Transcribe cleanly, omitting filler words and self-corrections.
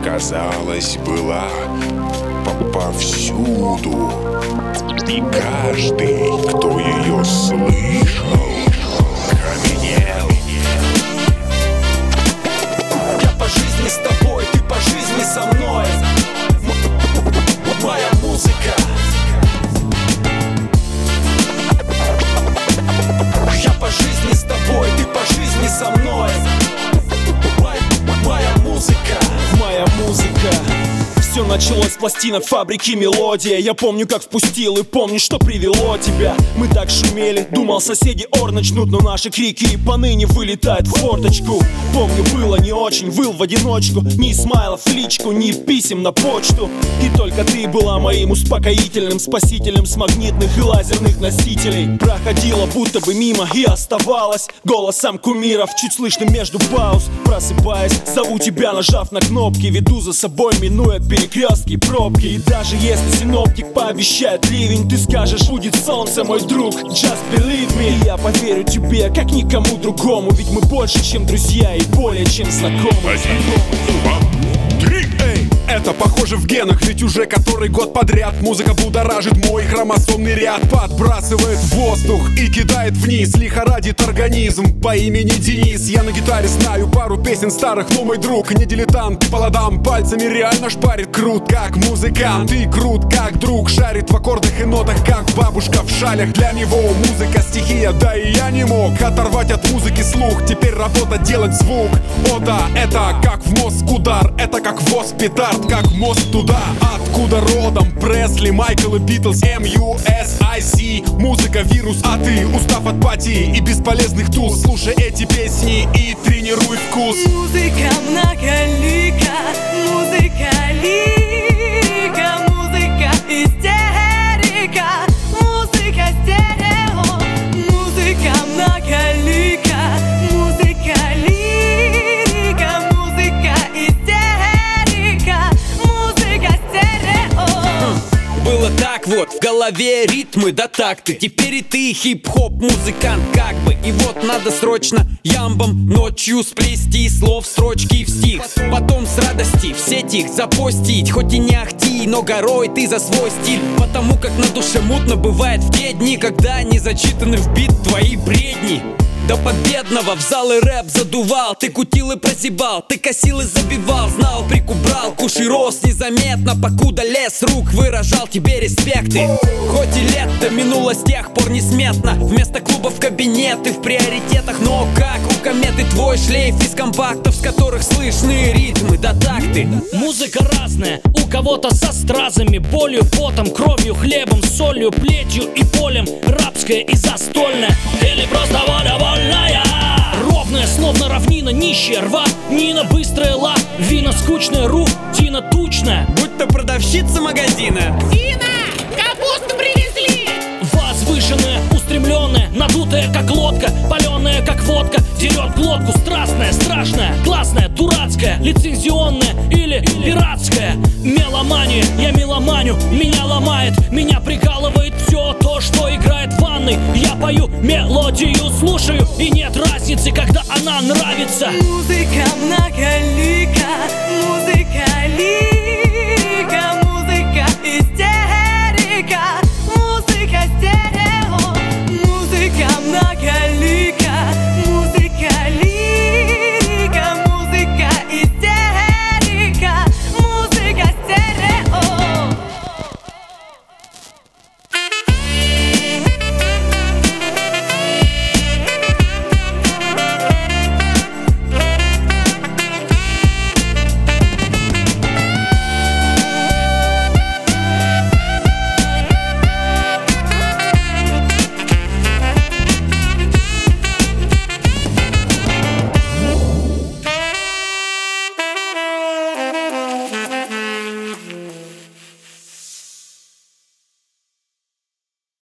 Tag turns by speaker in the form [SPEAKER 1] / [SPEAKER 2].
[SPEAKER 1] казалось, была повсюду. И каждый, кто ее слышал, каменел.
[SPEAKER 2] Я по жизни с тобой, ты по жизни со мной. Моя музыка. Я по жизни с тобой, ты по жизни со мной. Моя музыка. Моя музыка. Все началось с пластинок фабрики «Мелодия». Я помню, как впустил, и помню, что привело тебя. Мы так шумели, думал, соседи ор начнут, но наши крики и поныне вылетают в форточку. Помню, было не очень, выл в одиночку. Ни смайлов в личку, ни писем на почту. И только ты была моим успокоительным спасителем с магнитных и лазерных носителей. Проходила будто бы мимо и оставалась голосом кумиров, чуть слышным между пауз. Просыпаясь, зову тебя, нажав на кнопки. Веду за собой, минуя перекрестки, пробки. И даже если синоптик пообещает ливень, ты скажешь: будет солнце, мой друг, just believe me. И я поверю тебе, как никому другому. Ведь мы больше, чем друзья, и более, чем знакомы.
[SPEAKER 3] Это похоже в генах, ведь уже который год подряд музыка будоражит мой хромосомный ряд. Подбрасывает в воздух и кидает вниз, лихорадит организм по имени Денис. Я на гитаре знаю пару песен старых, но мой друг не дилетант. По ладам пальцами реально шпарит. Крут как музыкант и крут как друг. Шарит в аккордах и нотах, как бабушка в шалях. Для него музыка стихия, да и я не мог оторвать от музыки слух. Теперь работа делать звук. О да, это как в мозг удар, это как воз петард, как мост туда, откуда родом Пресли, Майкл и Битлз, M.U.S.I.C. Музыка вирус, а ты, устав от патии и бесполезных туз, слушай эти песни и тренируй вкус.
[SPEAKER 4] Музыка многолика, музыка лирика, музыка истерика, музыка стерео, музыка многолика, музыка лирика, музыка истерика, музыка стерео.
[SPEAKER 2] Было так вот, в голове ритмы да такты. Теперь и ты хип-хоп музыкант как бы. И вот надо срочно ямбом ночью сплести слов, строчки в стих. Потом с радости в сеть их запостить. Хоть и не ахти, но горой ты за свой стиль. Потому как на душе мутно бывает в те дни, когда не зачитаны в бит твои бредни. До победного в залы рэп задувал. Ты кутил и прозябал, ты косил и забивал. Знал, прикубрал, кушай рос незаметно, покуда лес рук выражал тебе респекты. Хоть и лето минуло с тех пор несметно. Вместо клубов кабинеты в приоритетах. Но как у кометы твой шлейф из компактов, с которых слышны ритмы да такты.
[SPEAKER 5] Музыка разная, у кого-то со стразами, болью, потом, кровью, хлебом, солью, плетью и полем. Рабская и застольная, или просто воля вольная. Ровная, словно равнина, нищая рва, Нина быстрая ла, вина скучная, рутина тучная.
[SPEAKER 2] Будь то продавщица магазина.
[SPEAKER 4] Дина, капусту привезли!
[SPEAKER 5] Возвышенная, устремленная, надутая как лодка, паленая как водка, дерет глотку, страстная, страшная, классная, дурацкая, лицензионная или пиратская. Меломания, я меломаню, меня ломает, меня прикалывает все то, что играет в ванной. Я пою мелодию, слушаю, и нет разницы, когда она нравится.
[SPEAKER 4] Музыка многолика, музыка лирика.